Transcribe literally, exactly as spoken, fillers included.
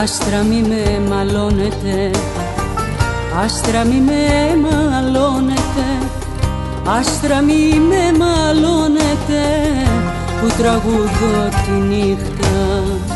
Άστρα μη με μαλώνετε, άστρα μη με μαλώνετε, άστρα μη με μαλώνετε, που τραγουδώ τη νύχτα.